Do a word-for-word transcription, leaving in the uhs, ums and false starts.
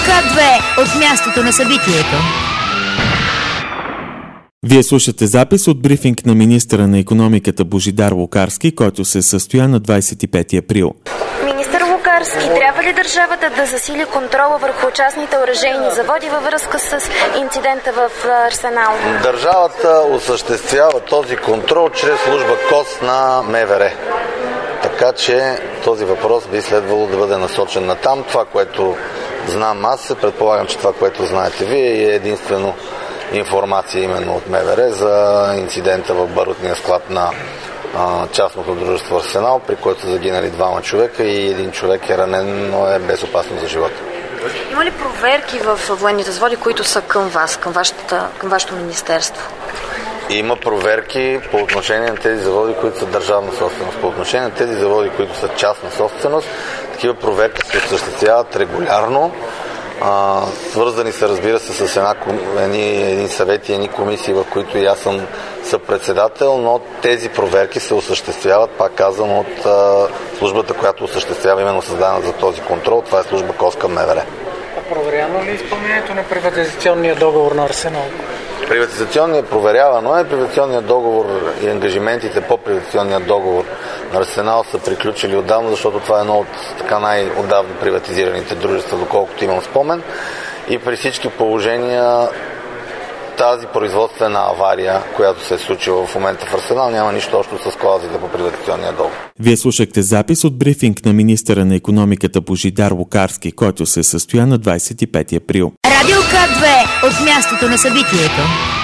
К две от мястото на събитието. Вие слушате запис от брифинг на министъра на икономиката Божидар Лукарски, който се състоя на двадесет и пети април. Министър Лукарски, трябва ли държавата да засили контрола върху частните оръжейни заводи във връзка с инцидента в Арсенал? Държавата осъществява този контрол чрез служба КОС на МВР. Така че този въпрос би следвало да бъде насочен на там. Това, което знам аз, се предполагам, че това, което знаете вие, е единствено информация именно от МВР за инцидента в барутния склад на а, частното дружество Арсенал, при който са загинали двама човека и един човек е ранен, но е без опасност за живота. Има ли проверки в военните заводи, които са към вас, към, вашата, към вашето министерство? Има проверки по отношение на тези заводи, които са държавна собственост. По отношение на тези заводи, които са частна собственост, такива проверки се осъществяват регулярно. А, свързани са, разбира се, с една, едни, един съвет и едни комисии, в които и аз съм съпредседател, но тези проверки се осъществяват, пак казвам, от а, службата, която осъществява именно създадена за този контрол. Това е служба КОС към МВР. А проверяно ли изпълнението на приватизационния договор на Арсенал? Приватизационният проверявано е. Приватизационният договор и ангажиментите по приватизационния договор на Арсенал са приключили отдавна, защото това е едно от така най-отдавна приватизираните дружества, доколкото имам спомен. И при всички положения тази производствена авария, която се е случила в момента в Арсенал, няма нищо общо с клаузите по приватизационния договор. Вие слушахте запис от брифинг на министъра на икономиката Божидар Лукарски, който се състоя на двадесет и пети април. Радио К две от мястото на събитието.